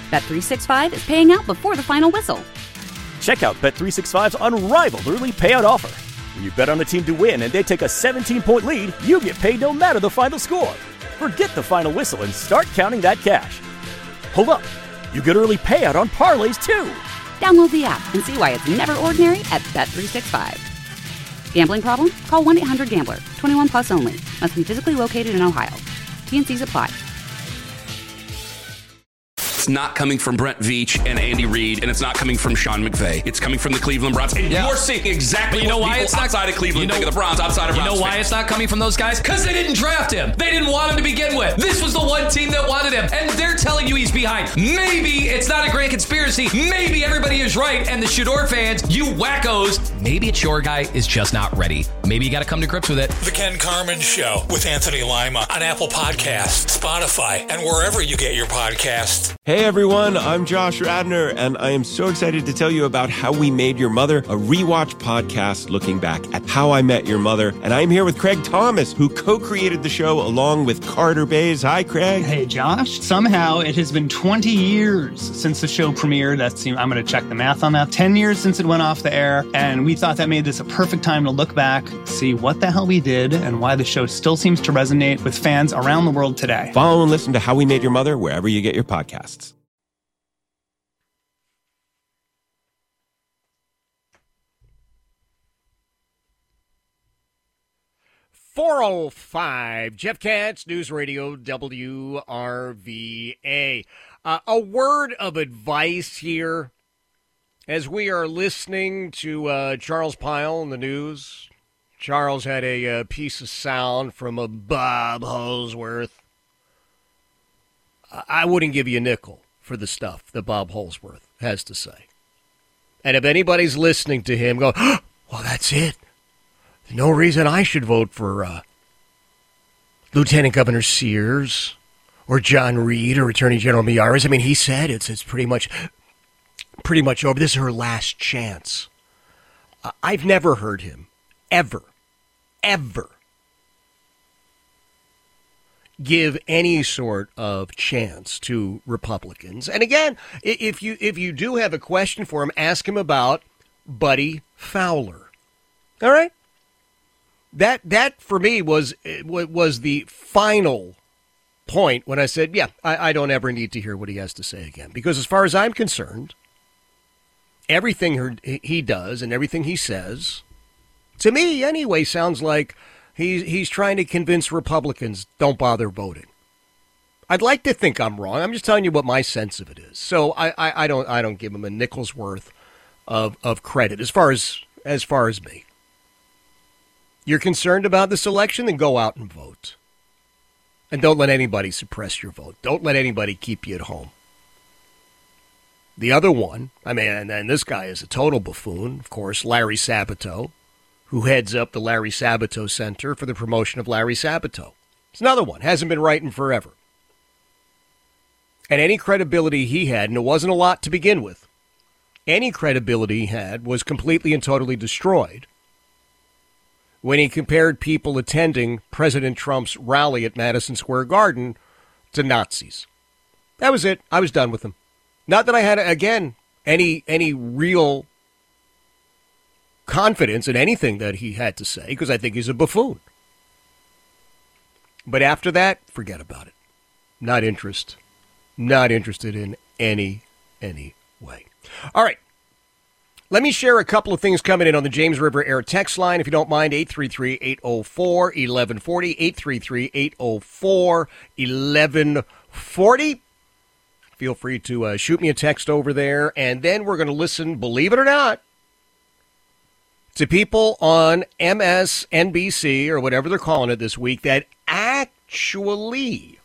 Bet365 is paying out before the final whistle. Check out Bet365's unrivaled early payout offer. When you bet on a team to win and they take a 17-point lead, you get paid no matter the final score. Forget the final whistle and start counting that cash. Hold up. You get early payout on parlays, too. Download the app and see why it's never ordinary at Bet365. Gambling problem? Call 1-800-GAMBLER. 21 plus only. Must be physically located in Ohio. T&Cs apply. It's not coming from Brent Veach and Andy Reid, and it's not coming from Sean McVay. It's coming from the Cleveland Browns. And you're seeing exactly what people outside of Cleveland think of the Browns, outside of Browns. You know why it's not coming from those guys? Because they didn't draft him. They didn't want him to begin with. This was the one team that wanted him, and they're telling you he's behind. Maybe it's not a great conspiracy. Maybe everybody is right, and the Shador fans, you wackos, maybe it's your guy is just not ready. Maybe you got to come to grips with it. The Ken Carman Show with Anthony Lima on Apple Podcasts, Spotify, and wherever you get your podcasts. Hey everyone, I'm Josh Radner, and I am so excited to tell you about How We Made Your Mother, a rewatch podcast looking back at How I Met Your Mother. And I'm here with Craig Thomas, who co-created the show along with Carter Bays. Hi, Craig. Hey, Josh. Somehow it has been 20 years since the show premiered. I'm going to check the math on that. 10 years since it went off the air, and we thought that made this a perfect time to look back, see what the hell we did, and why the show still seems to resonate with fans around the world today. Follow and listen to How We Made Your Mother wherever you get your podcasts. .405, Jeff Katz, News Radio, WRVA. A word of advice here as we are listening to Charles Pyle in the news. Charles had a piece of sound from a Bob Holsworth. I wouldn't give you a nickel for the stuff that Bob Holsworth has to say. And if anybody's listening to him, go, oh, well, that's it. No reason I should vote for Lieutenant Governor Sears or John Reed or Attorney General Miyares. I mean, he said it's pretty much over. This is her last chance. I've never heard him ever give any sort of chance to Republicans. And again, if you do have a question for him, ask him about Buddy Fowler. All right? That for me was the final point when I said, yeah, I don't ever need to hear what he has to say again. Because as far as I'm concerned, everything he does and everything he says, to me anyway, sounds like he's trying to convince Republicans don't bother voting. I'd like to think I'm wrong. I'm just telling you what my sense of it is. So I don't give him a nickel's worth of credit as far as me. You're concerned about this election, then go out and vote. And don't let anybody suppress your vote. Don't let anybody keep you at home. The other one, and this guy is a total buffoon, of course, Larry Sabato, who heads up the Larry Sabato Center for the promotion of Larry Sabato. It's another one, hasn't been writing forever. And any credibility he had, and it wasn't a lot to begin with, any credibility he had was completely and totally destroyed when he compared people attending President Trump's rally at Madison Square Garden to Nazis. That was it. I was done with him. Not that I had, again, any real confidence in anything that he had to say, because I think he's a buffoon. But after that, forget about it. Not interested in any way. All right. Let me share a couple of things coming in on the James River Air text line, if you don't mind, 833-804-1140, 833-804-1140. Feel free to shoot me a text over there, and then we're going to listen, believe it or not, to people on MSNBC, or whatever they're calling it this week, that actually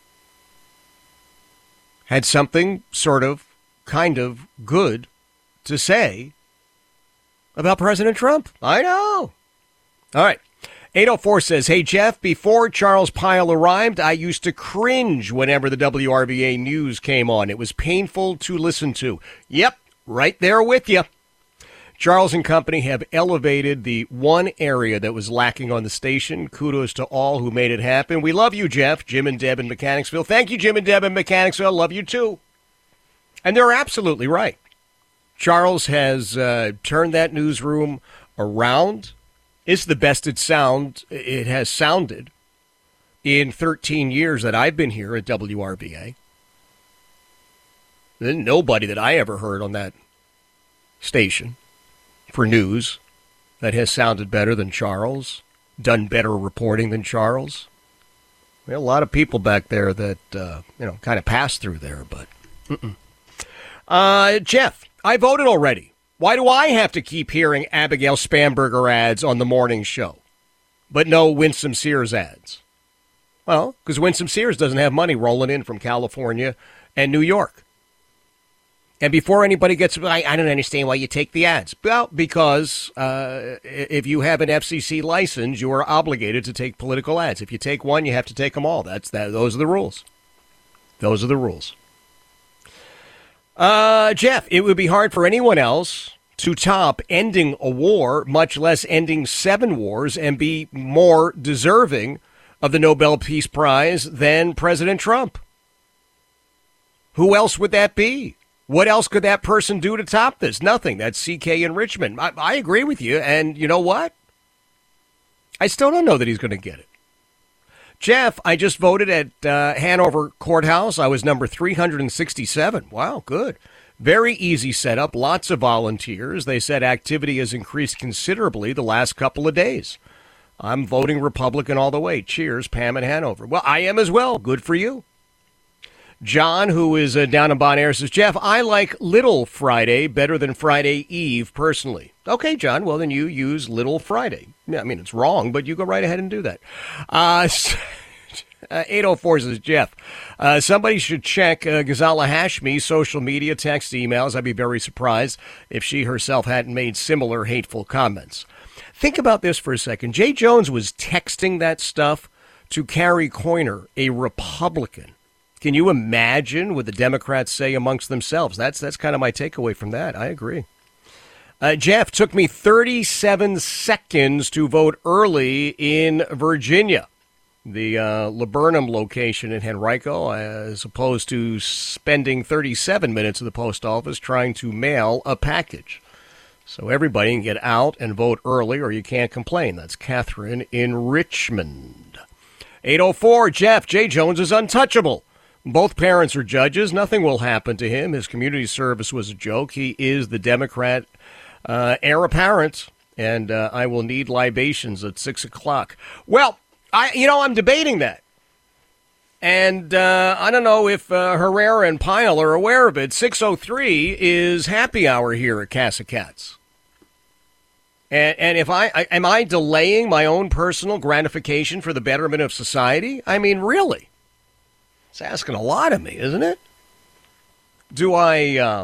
had something sort of, kind of good to say about President Trump. I know. All right. 804 says, hey, Jeff, before Charles Pyle arrived, I used to cringe whenever the WRVA news came on. It was painful to listen to. Yep, right there with you. Charles and company have elevated the one area that was lacking on the station. Kudos to all who made it happen. We love you, Jeff. Jim and Deb in Mechanicsville. Thank you, Jim and Deb in Mechanicsville. Love you, too. And they're absolutely right. Charles has turned that newsroom around. It's the best it has sounded in 13 years that I've been here at WRVA. There's nobody that I ever heard on that station for news that has sounded better than Charles, done better reporting than Charles. We had a lot of people back there that, kind of passed through there, but... Jeff, I voted already. Why do I have to keep hearing Abigail Spanberger ads on the morning show, but no Winsome Sears ads? Well, because Winsome Sears doesn't have money rolling in from California and New York. And before anybody gets, I don't understand why you take the ads. Well, because if you have an FCC license, you are obligated to take political ads. If you take one, you have to take them all. Those are the rules. Those are the rules. Jeff, it would be hard for anyone else to top ending a war, much less ending 7 wars, and be more deserving of the Nobel Peace Prize than President Trump. Who else would that be? What else could that person do to top this? Nothing. That's CK in Richmond. I agree with you, and you know what? I still don't know that he's going to get it. Jeff, I just voted at Hanover Courthouse. I was number 367. Wow, good. Very easy setup, lots of volunteers. They said activity has increased considerably the last couple of days. I'm voting Republican all the way. Cheers, Pam in Hanover. Well, I am as well. Good for you. John, who is down in Bon Air, says, Jeff, I like Little Friday better than Friday Eve, personally. Okay, John, well, then you use Little Friday. Yeah, I mean, it's wrong, but you go right ahead and do that. 804 says, Jeff, somebody should check Ghazala Hashmi's social media, text, emails. I'd be very surprised if she herself hadn't made similar hateful comments. Think about this for a second. Jay Jones was texting that stuff to Carrie Coyner, a Republican. Can you imagine what the Democrats say amongst themselves? That's kind of my takeaway from that. I agree. Jeff, took me 37 seconds to vote early in Virginia, the Laburnum location in Henrico, as opposed to spending 37 minutes at the post office trying to mail a package. So everybody can get out and vote early or you can't complain. That's Catherine in Richmond. 804, Jeff, Jay Jones is untouchable. Both parents are judges. Nothing will happen to him. His community service was a joke. He is the Democrat heir apparent, and I will need libations at 6 o'clock. Well, I'm debating that. And I don't know if Herrera and Pyle are aware of it. 6:03 is happy hour here at Casa Cats. And if am I delaying my own personal gratification for the betterment of society? I mean, really? It's asking a lot of me, isn't it? Do I,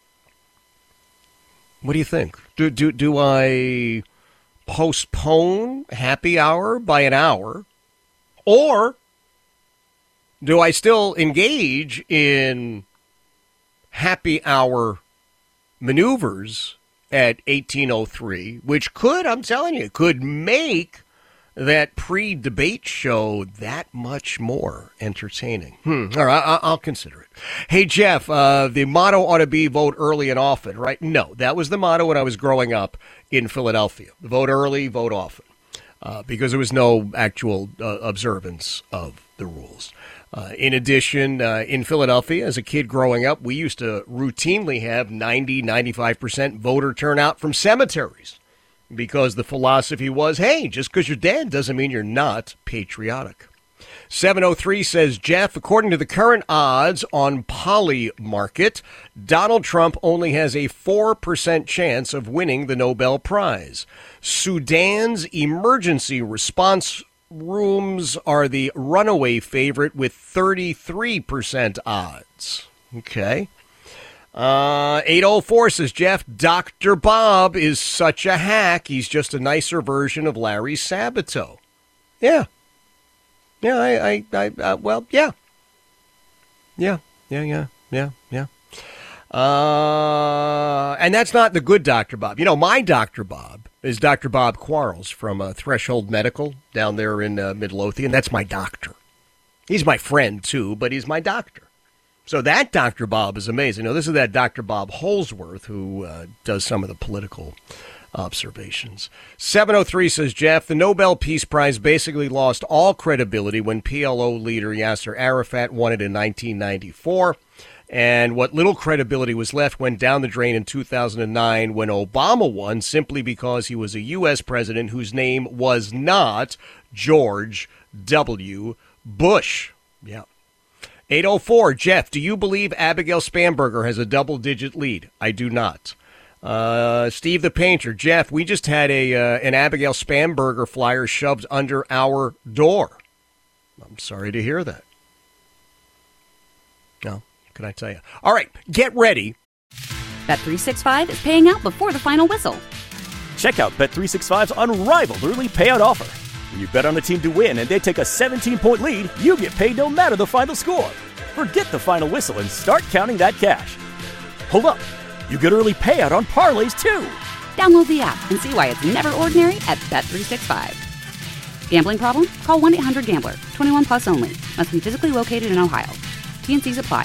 what do you think? Do I postpone happy hour by an hour? Or do I still engage in happy hour maneuvers at 18:03, which I'm telling you, could make that pre-debate show that much more entertaining. All right, I'll consider it. Hey, Jeff, the motto ought to be vote early and often, right? No, that was the motto when I was growing up in Philadelphia. Vote early, vote often, because there was no actual observance of the rules. In addition, in Philadelphia, as a kid growing up, we used to routinely have 90-95% voter turnout from cemeteries. Because the philosophy was, hey, just because you're dead doesn't mean you're not patriotic. 703 says, Jeff, according to the current odds on Polymarket, Donald Trump only has a 4% chance of winning the Nobel Prize. Sudan's emergency response rooms are the runaway favorite with 33% odds. Okay. 804 says, Jeff, Dr. Bob is such a hack. He's just a nicer version of Larry Sabato. Yeah. Yeah, well, yeah. Yeah. And that's not the good Dr. Bob. You know, my Dr. Bob is Dr. Bob Quarles from Threshold Medical down there in Midlothian. That's my doctor. He's my friend, too, but he's my doctor. So that Dr. Bob is amazing. Now, this is that Dr. Bob Holsworth who does some of the political observations. 703 says, Jeff, the Nobel Peace Prize basically lost all credibility when PLO leader Yasser Arafat won it in 1994. And what little credibility was left went down the drain in 2009 when Obama won, simply because he was a U.S. president whose name was not George W. Bush. Yeah. 804, Jeff, do you believe Abigail Spanberger has a double-digit lead? I do not. Steve the Painter, Jeff, we just had an Abigail Spanberger flyer shoved under our door. I'm sorry to hear that. No, can I tell you? All right, get ready. Bet365 is paying out before the final whistle. Check out Bet365's unrivaled early payout offer. When you bet on a team to win and they take a 17-point lead, you get paid no matter the final score. Forget the final whistle and start counting that cash. Hold up. You get early payout on parlays, too. Download the app and see why it's never ordinary at Bet365. Gambling problem? Call 1-800-GAMBLER. 21 plus only. Must be physically located in Ohio. T&Cs apply.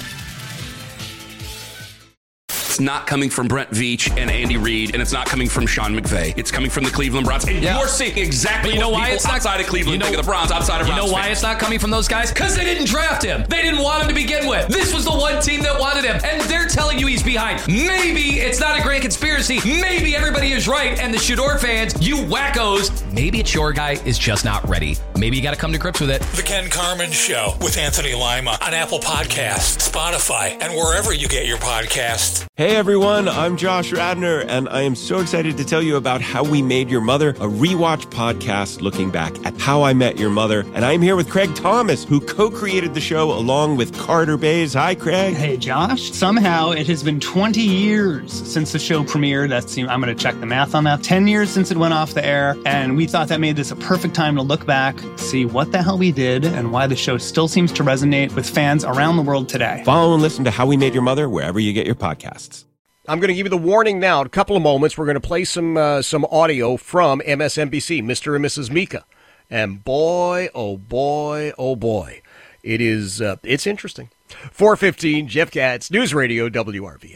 It's not coming from Brent Veach and Andy Reid, and it's not coming from Sean McVay. It's coming from the Cleveland Browns. And you're seeing exactly what people outside of Cleveland think of the Browns, outside of Browns. You know why it's not coming from those guys? Because they didn't draft him. They didn't want him to begin with. This was the one team that wanted him, and they're telling you he's behind. Maybe it's not a grand conspiracy. Maybe everybody is right, and the Shador fans, you wackos, maybe it's your guy is just not ready. Maybe you got to come to grips with it. The Ken Carman Show with Anthony Lima on Apple Podcasts, Spotify, and wherever you get your podcasts. Hey everyone, I'm Josh Radner, and I am so excited to tell you about How We Made Your Mother, a rewatch podcast looking back at How I Met Your Mother. And I'm here with Craig Thomas, who co-created the show along with Carter Bays. Hi, Craig. Hey, Josh. Somehow it has been 20 years since the show premiered. I'm going to check the math on that. 10 years since it went off the air, and we thought that made this a perfect time to look back, see what the hell we did, and why the show still seems to resonate with fans around the world today. Follow and listen to How We Made Your Mother wherever you get your podcasts. I'm going to give you the warning now. In a couple of moments, we're going to play some audio from MSNBC, Mr. and Mrs. Mika. And boy, oh boy, oh boy, it's interesting. 4:15, Jeff Katz, News Radio, WRVA.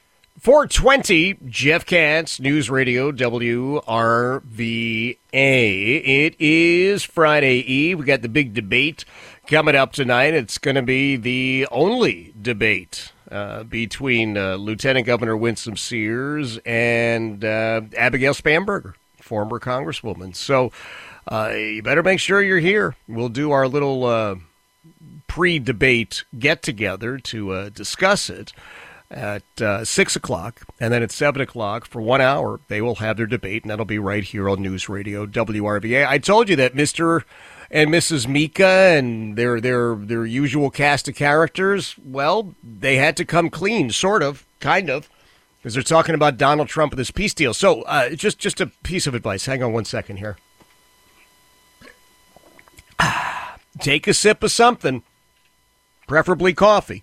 4:20, Jeff Katz, News Radio, WRVA. It is Friday Eve. We got the big debate coming up tonight. It's going to be the only debate between Lieutenant Governor Winsome Sears and Abigail Spanberger, former Congresswoman. So you better make sure you're here. We'll do our little pre-debate get-together to discuss it at 6 o'clock, and then at 7 o'clock for 1 hour, they will have their debate, and that'll be right here on News Radio WRVA. I told you that Mr. and Mrs. Mika and their usual cast of characters, well, they had to come clean, sort of, kind of, because they're talking about Donald Trump and this peace deal. So just a piece of advice. Hang on 1 second here. Take a sip of something, preferably coffee.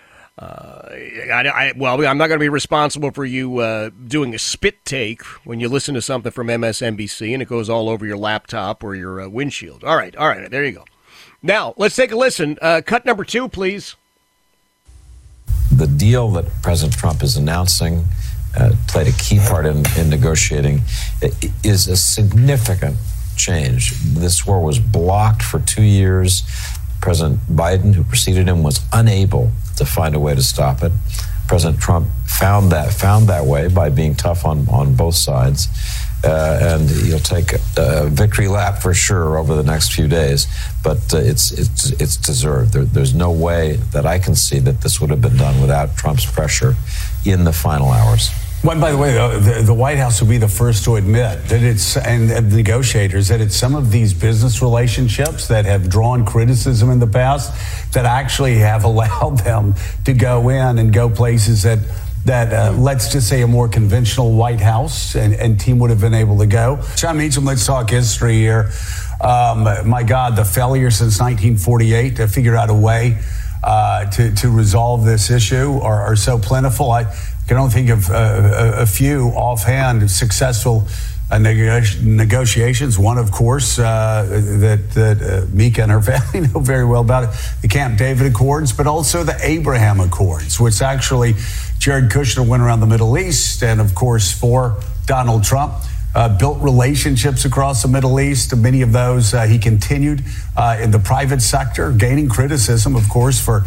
I'm not going to be responsible for you doing a spit take when you listen to something from MSNBC and it goes all over your laptop or your windshield. All right, there you go. Now, let's take a listen. Cut number 2, please. The deal that President Trump is announcing played a key part in negotiating. It is a significant change. This war was blocked for 2 years. President Biden, who preceded him, was unable to find a way to stop it. President Trump found that way by being tough on both sides, and he'll take a victory lap for sure over the next few days. But it's deserved. There's no way that I can see that this would have been done without Trump's pressure in the final hours. Well, by the way, the White House will be the first to admit that and the negotiators, that it's some of these business relationships that have drawn criticism in the past that actually have allowed them to go in and go places that let's just say a more conventional White House and team would have been able to go. John Meacham, let's talk history here. My God, the failure since 1948 to figure out a way to resolve this issue are so plentiful. I can only think of a few offhand successful negotiations. One, of course, that Mika and her family know very well about it, the Camp David Accords, but also the Abraham Accords, which actually Jared Kushner went around the Middle East and, of course, for Donald Trump, built relationships across the Middle East. Many of those he continued in the private sector, gaining criticism, of course, for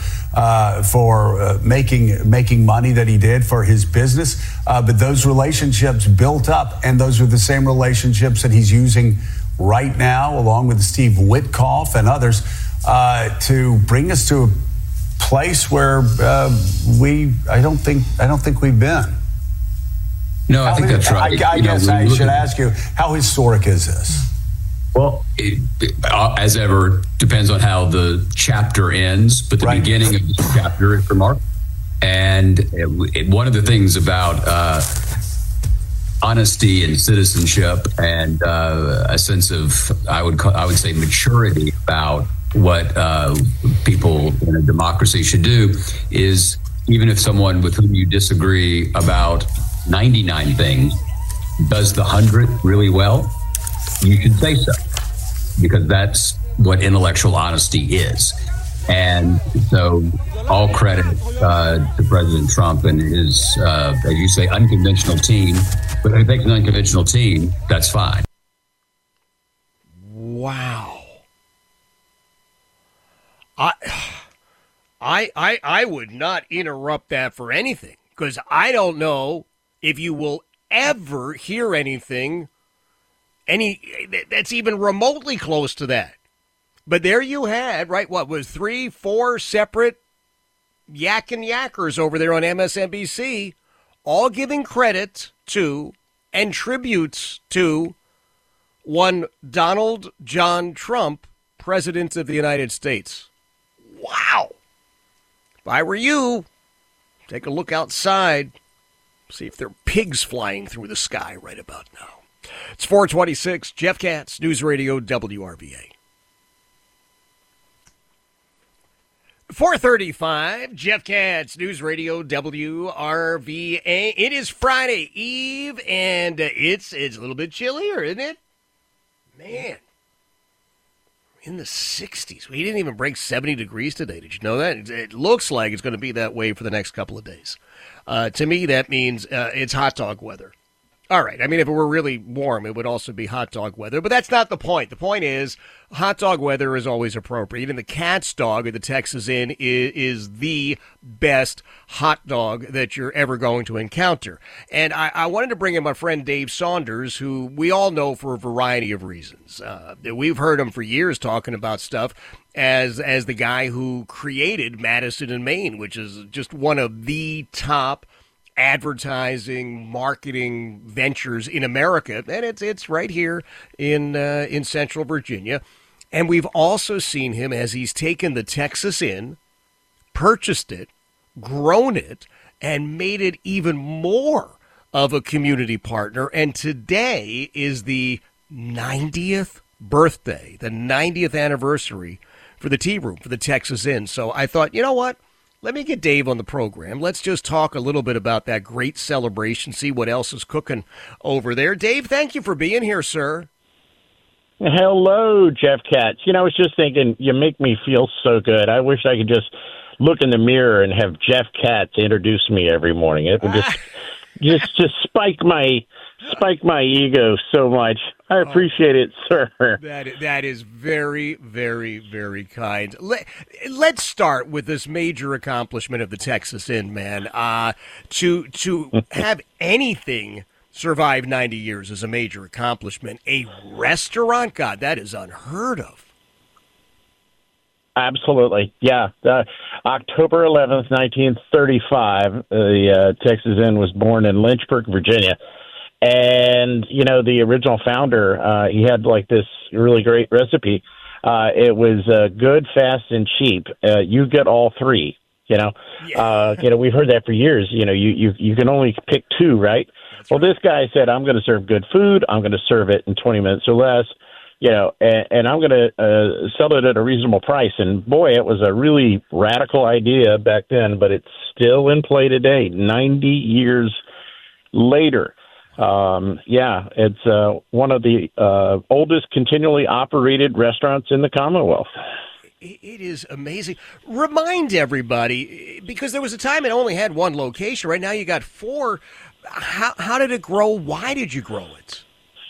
making money that he did for his business. But those relationships built up, and those are the same relationships that he's using right now, along with Steve Witkoff and others, to bring us to a place where I don't think we've been. No, I think that's right. I guess I should ask you, how historic is this? Well, it, as ever, depends on how the chapter ends, but the beginning of the chapter is remarkable. And one of the things about honesty and citizenship and a sense of, I would say, maturity about what people in a democracy should do is, even if someone with whom you disagree about 99 things does the 100 really well, you should say so, because that's what intellectual honesty is. And so all credit to President Trump and his, as you say, unconventional team. But if he takes an unconventional team, that's fine. Wow. I would not interrupt that for anything, because I don't know if you will ever hear anything that's even remotely close to that. But there you had, right, what was 3-4 separate yackers over there on MSNBC, all giving credit to and tributes to one Donald John Trump, President of the United States. Wow. If I were you, take a look outside, see if there are pigs flying through the sky right about now. It's 4:26, Jeff Katz, News Radio WRVA. 4:35, Jeff Katz, News Radio WRVA. It is Friday Eve, and it's a little bit chillier, isn't it? Man, in the 60s. We didn't even break 70 degrees today. Did you know that? It looks like it's going to be that way for the next couple of days. To me, that means it's hot dog weather. All right. I mean, if it were really warm, it would also be hot dog weather. But that's not the point. The point is hot dog weather is always appropriate. Even the Katz dog at the Texas Inn is the best hot dog that you're ever going to encounter. And I wanted to bring in my friend Dave Saunders, who we all know for a variety of reasons. We've heard him for years talking about stuff as the guy who created Madison and Maine, which is just one of the top advertising, marketing ventures in America, and it's right here in Central Virginia. And we've also seen him as he's taken the Texas Inn, purchased it, grown it, and made it even more of a community partner. And today is the 90th birthday, the 90th anniversary for the Tea Room, for the Texas Inn. So I thought, you know what? Let me get Dave on the program. Let's just talk a little bit about that great celebration, see what else is cooking over there. Dave, thank you for being here, sir. Hello, Jeff Katz. I was just thinking, you make me feel so good. I wish I could just look in the mirror and have Jeff Katz introduce me every morning. It would just spike my ego so much. I appreciate it, sir. That is very, very, very kind. Let's start with this major accomplishment of the Texas Inn, man. To have anything survive 90 years is a major accomplishment. A restaurant, God, that is unheard of. Absolutely, yeah. October 11th, 1935, the Texas Inn was born in Lynchburg, Virginia. And, the original founder, he had like this really great recipe. It was good, fast, and cheap. You get all three, Yeah. We've heard that for years. You can only pick two, right? That's right. This guy said, I'm going to serve good food. I'm going to serve it in 20 minutes or less, and I'm going to sell it at a reasonable price. And boy, it was a really radical idea back then, but it's still in play today, 90 years later. Yeah, it's one of the oldest continually operated restaurants in the Commonwealth. It is amazing. Remind everybody, because there was a time it only had one location. Right now you got 4. How did it grow? Why did you grow it?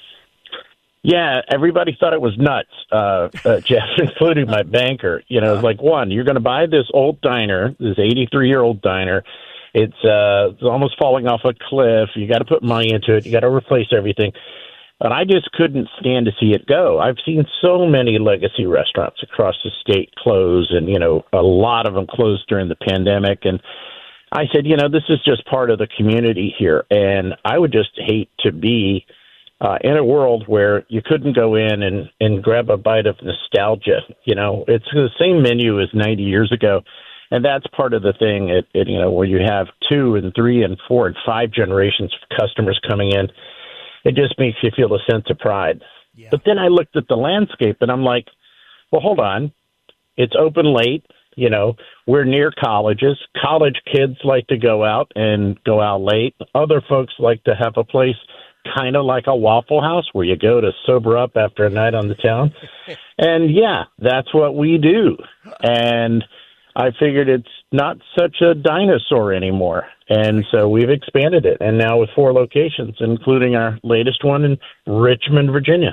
Yeah, everybody thought it was nuts, Jeff, including my banker. You know, it's like, one, you're going to buy this old diner, this 83-year-old diner. It's almost falling off a cliff. You got to put money into it. You got to replace everything. And I just couldn't stand to see it go. I've seen so many legacy restaurants across the state close, and, you know, a lot of them closed during the pandemic. And I said, you know, this is just part of the community here. And I would just hate to be in a world where you couldn't go in and grab a bite of nostalgia. You know, it's the same menu as 90 years ago. And that's part of the thing, you know, where you have 2 and 3 and 4 and 5 generations of customers coming in. It just makes you feel a sense of pride. Yeah. But then I looked at the landscape and I'm like, well, hold on. It's open late. You know, we're near colleges. College kids like to go out late. Other folks like to have a place kind of like a Waffle House where you go to sober up after a night on the town. And yeah, that's what we do. And I figured it's not such a dinosaur anymore. And so we've expanded it. And now with 4 locations, including our latest one in Richmond, Virginia.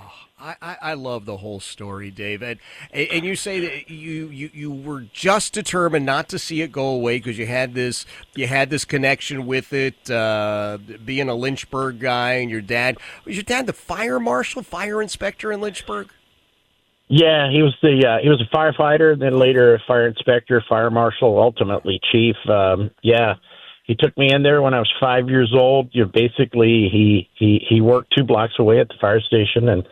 I love the whole story, David. And you say that you were just determined not to see it go away because you had this connection with it, being a Lynchburg guy, and your dad. Was your dad the fire inspector in Lynchburg? Yeah, he was a firefighter, then later a fire inspector, fire marshal, ultimately chief. Yeah, he took me in there when I was 5 years old. You know, basically he worked 2 blocks away at the fire station, and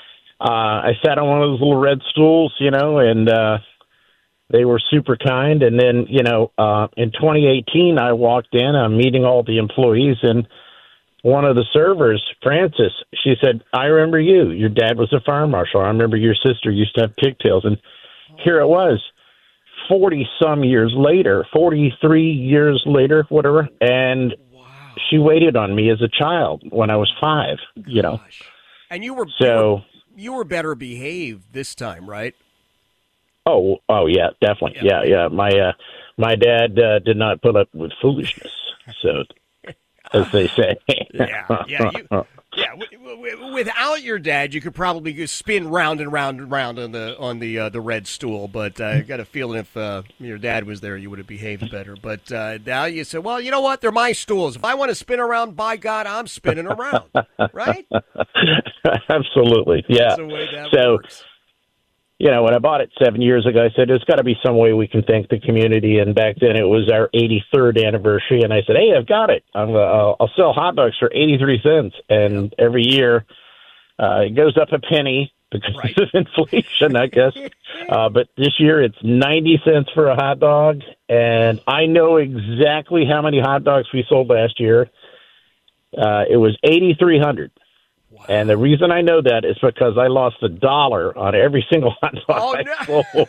I sat on one of those little red stools, you know, and they were super kind. And then, you know, in 2018, I walked in, I'm meeting all the employees, and one of the servers, Frances, she said, I remember you. Your dad was a fire marshal. I remember your sister used to have pigtails. And here it was, 40-some years later, 43 years later, whatever, and she waited on me as a child when I was 5, you know. And you were better behaved this time, right? Oh, yeah, definitely. Yeah. My dad did not put up with foolishness, so as they say. Without your dad, you could probably just spin round and round and round on the red stool. But I got a feeling if your dad was there, you would have behaved better. But now you say, well, you know what? They're my stools. If I want to spin around, by God, I'm spinning around. Right? Absolutely. Yeah. That's the way that works. You know, when I bought it 7 years ago, I said, there's got to be some way we can thank the community. And back then it was our 83rd anniversary. And I said, hey, I've got it. I'll sell hot dogs for 83 cents. And every year it goes up a penny because of inflation, I guess. But this year it's 90 cents for a hot dog. And I know exactly how many hot dogs we sold last year. It was 8,300. And the reason I know that is because I lost $1 on every single hot dog I sold.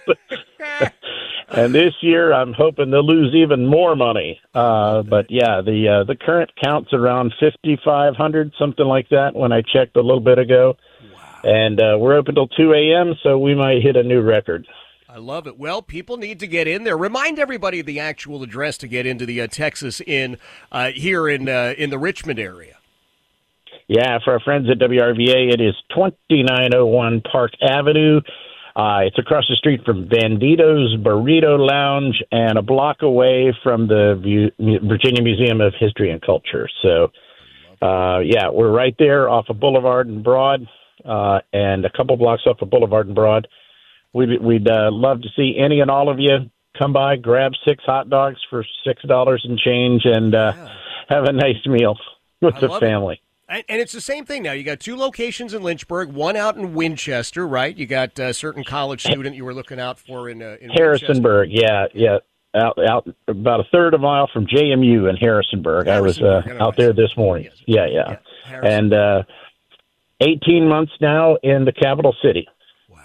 And this year I'm hoping to lose even more money. But yeah, the current count's around 5,500, something like that, when I checked a little bit ago. Wow. And we're open till 2 a.m., so we might hit a new record. I love it. Well, people need to get in there. Remind everybody of the actual address to get into the Texas Inn here in the Richmond area. Yeah, for our friends at WRVA, it is 2901 Park Avenue. It's across the street from Bandito's Burrito Lounge and a block away from the Virginia Museum of History and Culture. So, yeah, we're right there off of Boulevard and Broad, and a couple blocks off of Boulevard and Broad. We'd love to see any and all of you come by, grab 6 hot dogs for $6 and change, and have a nice meal with the family. And it's the same thing now. You got 2 locations in Lynchburg, one out in Winchester, right? You got a certain college student you were looking out for in Harrisonburg. Yeah. Out about a third of a mile from JMU in Harrisonburg. I was out there this morning. Yeah. And 18 months now in the capital city. Wow.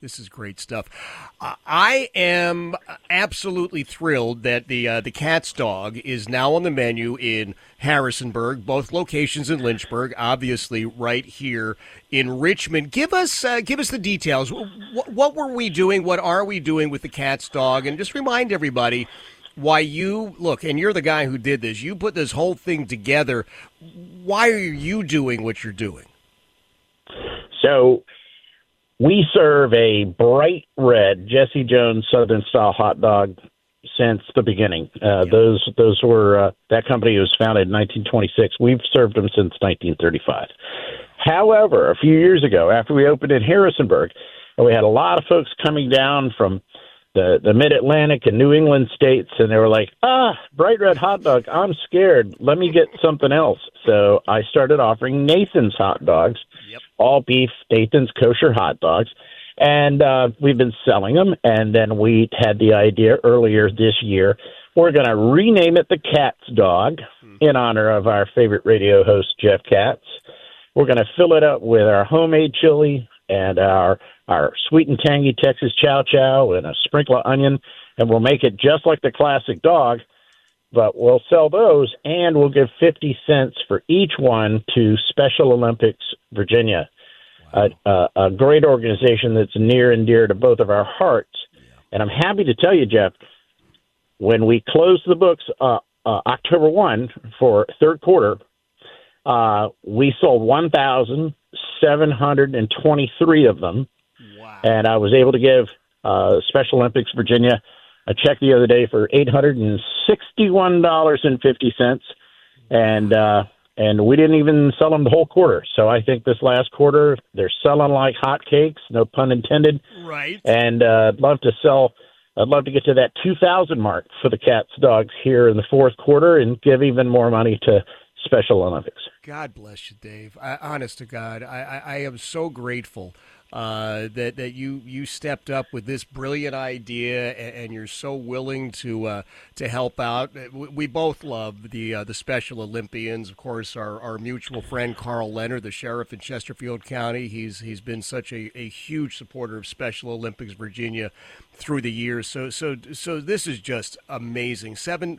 This is great stuff. I am absolutely thrilled that the Cat's Dog is now on the menu in Harrisonburg, both locations in Lynchburg, obviously right here in Richmond. Give us the details. What were we doing? What are we doing with the Cat's Dog? And just remind everybody why you look, and you're the guy who did this. You put this whole thing together. Why are you doing what you're doing? So we serve a bright red Jesse Jones Southern style hot dog since the beginning. Those were that company was founded in 1926. We've served them since 1935. However, a few years ago, after we opened in Harrisonburg, we had a lot of folks coming down from the Mid-Atlantic and New England states, and they were like, bright red hot dog, I'm scared. Let me get something else. So I started offering Nathan's hot dogs, all beef Nathan's kosher hot dogs, and we've been selling them. And then we had the idea earlier this year, we're going to rename it the Cat's Dog in honor of our favorite radio host, Jeff Katz. We're going to fill it up with our homemade chili and our sweet and tangy Texas chow chow and a sprinkle of onion, and we'll make it just like the classic dog, but we'll sell those, and we'll give 50 cents for each one to Special Olympics Virginia, a great organization that's near and dear to both of our hearts. And I'm happy to tell you, Jeff, when we close the books October 1 for third quarter, we sold 1,723 of them. Wow. And I was able to give Special Olympics Virginia a check the other day for $861.50. And we didn't even sell them the whole quarter. So I think this last quarter, they're selling like hotcakes, no pun intended. Right. And I'd love to get to that 2,000 mark for the Cat's Dogs here in the fourth quarter and give even more money to Special Olympics. God bless you, Dave. Honest to God, I am so grateful that you stepped up with this brilliant idea, and you're so willing to help out. We both love the Special Olympians. Of course, our mutual friend Carl Leonard, the sheriff in Chesterfield County, he's been such a huge supporter of Special Olympics Virginia through the years. So this is just amazing.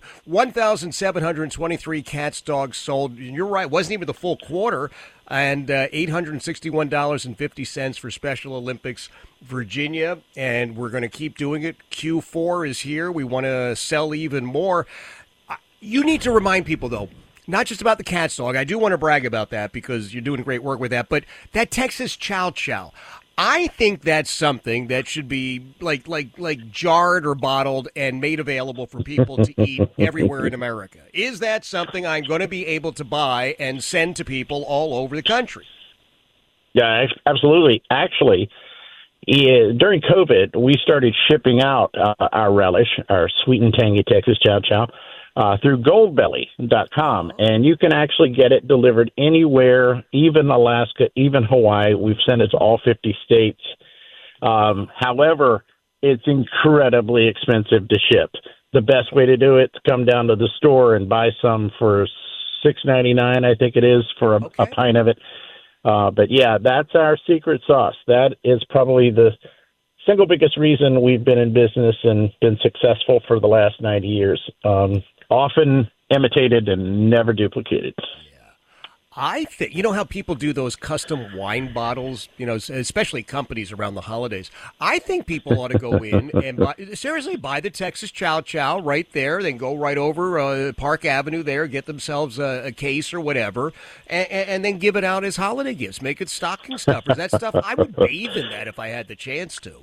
1,723 Cat's Dogs sold. You're right, wasn't even the full quarter. And $861.50 for Special Olympics Virginia, and we're going to keep doing it. Q4 is here. We want to sell even more. You need to remind people, though, not just about the Cat's Dog. I do want to brag about that because you're doing great work with that, but that Texas Chow Chow. I think that's something that should be like jarred or bottled and made available for people to eat everywhere in America. Is that something I'm going to be able to buy and send to people all over the country? Yeah, absolutely. Actually, during COVID, we started shipping out our relish, our sweet and tangy Texas Chow Chow, through goldbelly.com, and you can actually get it delivered anywhere, even Alaska, even Hawaii. We've sent it to all 50 states. However, it's incredibly expensive to ship. The best way to do it is come down to the store and buy some for $6.99, I think it is, for a pint of it. But yeah, that's our secret sauce. That is probably the single biggest reason we've been in business and been successful for the last 90 years. Often imitated and never duplicated. I think, you know how people do those custom wine bottles, especially companies around the holidays. I think people ought to go in and buy the Texas Chow Chow right there. Then go right over Park Avenue there, get themselves a case or whatever, and then give it out as holiday gifts. Make it stocking stuffers. That stuff, I would bathe in that if I had the chance to.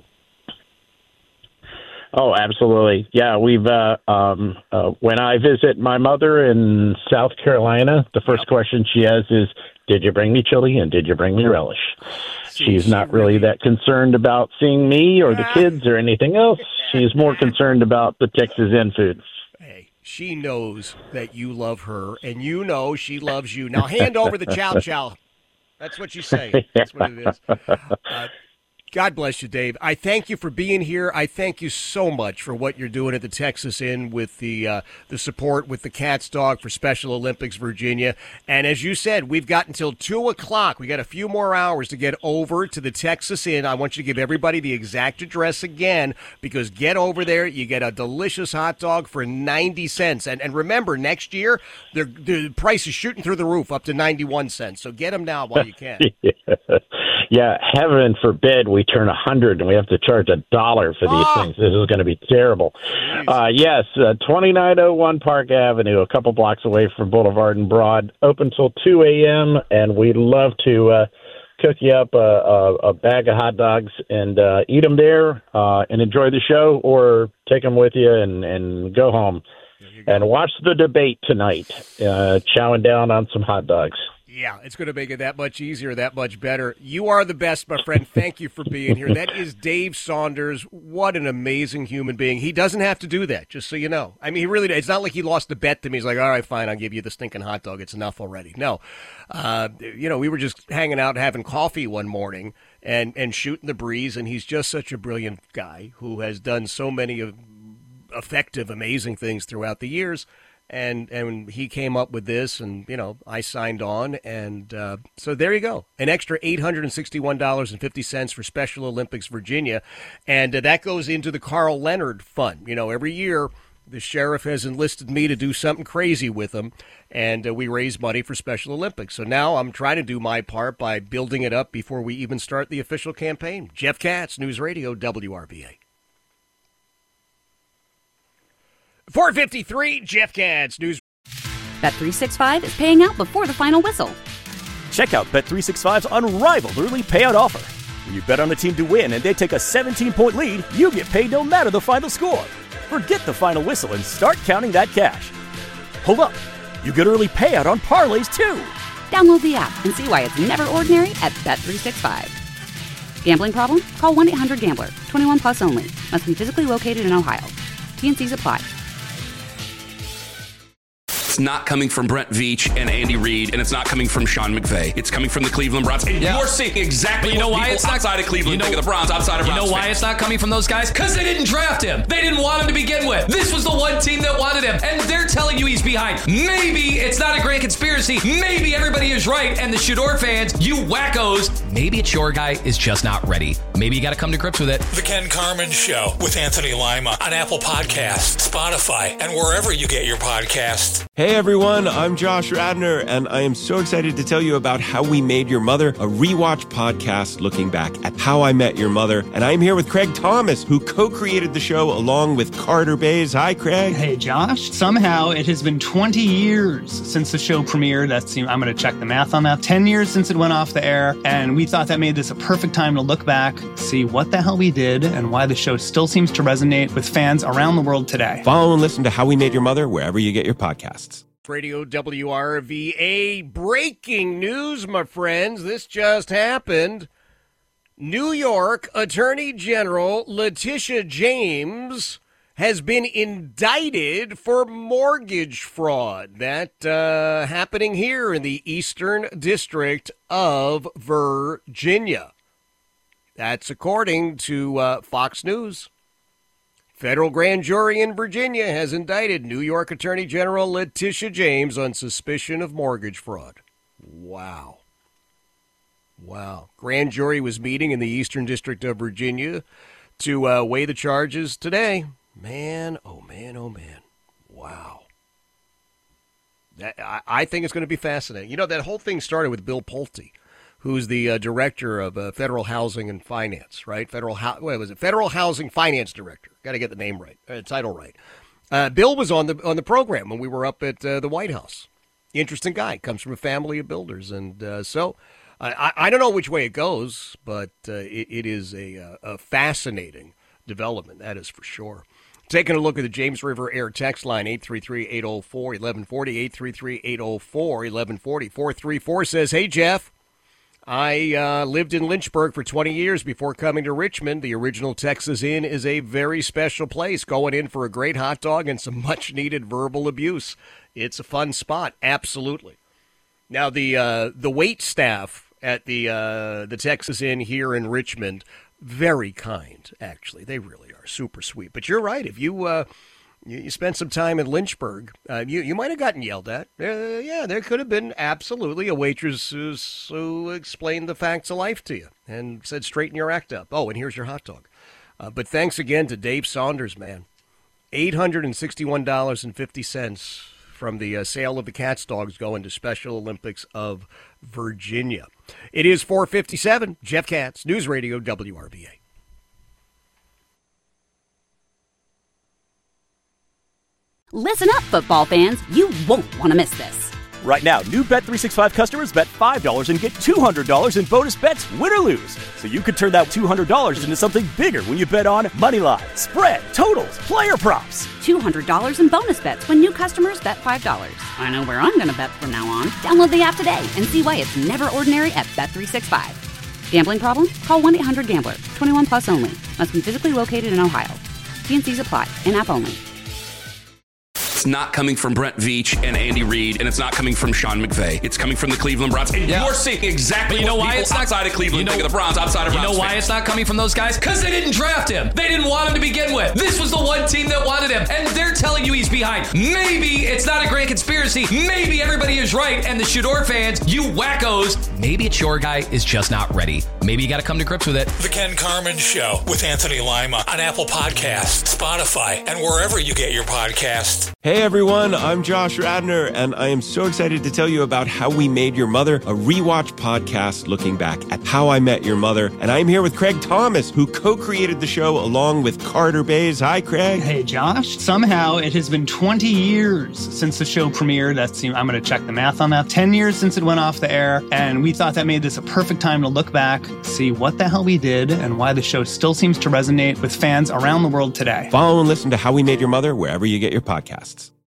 Oh, absolutely. Yeah, we've when I visit my mother in South Carolina, the first question she has is, did you bring me chili and did you bring me relish? She's not really that concerned about seeing me or the kids or anything else. She's more concerned about the Texas Inn food. Hey, she knows that you love her, and you know she loves you. Now hand over the chow chow. That's what you say. That's what it is. God bless you, Dave. I thank you for being here. I thank you so much for what you're doing at the Texas Inn with the support with the Cat's Dog for Special Olympics Virginia. And as you said, we've got until 2 o'clock. We got a few more hours to get over to the Texas Inn. I want you to give everybody the exact address again, because get over there. You get a delicious hot dog for 90 cents. And remember, next year, the price is shooting through the roof up to 91 cents. So get them now while you can. Yeah, heaven forbid we turn 100 and we have to charge $1 for these things. This is going to be terrible. Yes, 2901 Park Avenue, a couple blocks away from Boulevard and Broad, open till 2 a.m., and we'd love to cook you up a bag of hot dogs and eat them there and enjoy the show, or take them with you and go home and watch the debate tonight, chowing down on some hot dogs. Yeah, it's going to make it that much easier, that much better. You are the best, my friend. Thank you for being here. That is Dave Saunders. What an amazing human being. He doesn't have to do that, just so you know. I mean, he really, it's not like he lost the bet to me. He's like, all right, fine, I'll give you the stinking hot dog. It's enough already. No. We were just hanging out having coffee one morning and shooting the breeze, and he's just such a brilliant guy who has done so many effective, amazing things throughout the years. And he came up with this, and, I signed on. And so there you go. An extra $861.50 for Special Olympics Virginia. And that goes into the Carl Leonard Fund. Every year the sheriff has enlisted me to do something crazy with him, and we raise money for Special Olympics. So now I'm trying to do my part by building it up before we even start the official campaign. Jeff Katz, News Radio, WRVA. 4:53, Jeff Katz, News. Bet365 is paying out before the final whistle. Check out Bet365's unrivaled early payout offer. When you bet on a team to win and they take a 17-point lead, you get paid no matter the final score. Forget the final whistle and start counting that cash. Hold up. You get early payout on parlays, too. Download the app and see why it's never ordinary at Bet365. Gambling problem? Call 1-800-GAMBLER. 21 plus only. Must be physically located in Ohio. T&Cs apply. It's not coming from Brent Veach and Andy Reid, and it's not coming from Sean McVay. It's coming from the Cleveland Browns. And you're seeing exactly what people outside of Cleveland think of the Browns, outside of Browns. You know why it's not coming from those guys? Because they didn't draft him. They didn't want him to begin with. This was the one team that wanted him, and they're telling you he's behind. Maybe it's not a grand conspiracy. Maybe everybody is right, and the Shador fans, you wackos, maybe it's your guy is just not ready. Maybe you got to come to grips with it. The Ken Carman Show with Anthony Lima on Apple Podcasts, Spotify, and wherever you get your podcasts. Hey everyone, I'm Josh Radner, and I am so excited to tell you about How We Made Your Mother, a rewatch podcast looking back at How I Met Your Mother. And I'm here with Craig Thomas, who co-created the show along with Carter Bays. Hi, Craig. Hey, Josh. Somehow it has been 20 years since the show premiered. I'm going to check the math on that. 10 years since it went off the air, and we thought that made this a perfect time to look back, see what the hell we did, and why the show still seems to resonate with fans around the world today. Follow and listen to How We Made Your Mother wherever you get your podcasts. Radio WRVA. Breaking news, my friends. This just happened. New York Attorney General Letitia James has been indicted for mortgage fraud. That happening here in the Eastern District of Virginia. That's according to Fox News. Federal grand jury in Virginia has indicted New York Attorney General Letitia James on suspicion of mortgage fraud. Wow. Grand jury was meeting in the Eastern District of Virginia to weigh the charges today. Man, oh man. Wow. I think it's going to be fascinating. That whole thing started with Bill Pulte, who's the director of Federal Housing and Finance, right? Federal Housing Finance Director. Got to get the name right, title right. Bill was on the program when we were up at the White House. Interesting guy, comes from a family of builders, and so I don't know which way it goes, but it is a fascinating development, that is for sure. Taking a look at the James River Air text line, 833-804-1140, 833-804-1140. 434 says, hey, Jeff. I lived in Lynchburg for 20 years before coming to Richmond. The original Texas Inn is a very special place. Going in for a great hot dog and some much-needed verbal abuse. It's a fun spot, absolutely. Now, the wait staff at the Texas Inn here in Richmond, very kind, actually. They really are super sweet. But you're right. If you spent some time in Lynchburg, you might have gotten yelled at. Yeah, there could have been absolutely a waitress who explained the facts of life to you and said, straighten your act up. Oh, and here's your hot dog. But thanks again to Dave Saunders, man. $861.50 from the sale of the Cats dogs going to Special Olympics of Virginia. It is 4:57. Jeff Katz, News Radio WRVA. Listen up, football fans. You won't want to miss this. Right now, new Bet365 customers bet $5 and get $200 in bonus bets, win or lose. So you could turn that $200 into something bigger when you bet on money line, spread, totals, player props. $200 in bonus bets when new customers bet $5. I know where I'm going to bet from now on. Download the app today and see why it's never ordinary at Bet365. Gambling problem? Call 1-800-GAMBLER. 21 plus only. Must be physically located in Ohio. T&Cs apply. In-app only. It's not coming from Brent Veach and Andy Reid, and it's not coming from Sean McVay. It's coming from the Cleveland Browns. And you're seeing exactly what people outside of Cleveland think of the Browns, outside of Browns. You know why fans. it's not coming from those guys? Because they didn't draft him. They didn't want him to begin with. This was the one team that wanted him, and they're telling you he's behind. Maybe it's not a grand conspiracy. Maybe everybody is right, and the Shador fans, you wackos, maybe it's your guy is just not ready. Maybe you got to come to grips with it. The Ken Carman Show with Anthony Lima on Apple Podcasts, Spotify, and wherever you get your podcasts. Hey everyone, I'm Josh Radnor, and I am so excited to tell you about How We Made Your Mother, a rewatch podcast looking back at How I Met Your Mother. And I'm here with Craig Thomas, who co-created the show along with Carter Bays. Hi, Craig. Hey, Josh. Somehow it has been 20 years since the show premiered. I'm going to check the math on that. 10 years since it went off the air, and we thought that made this a perfect time to look back, see what the hell we did, and why the show still seems to resonate with fans around the world today. Follow and listen to How We Made Your Mother wherever you get your podcasts.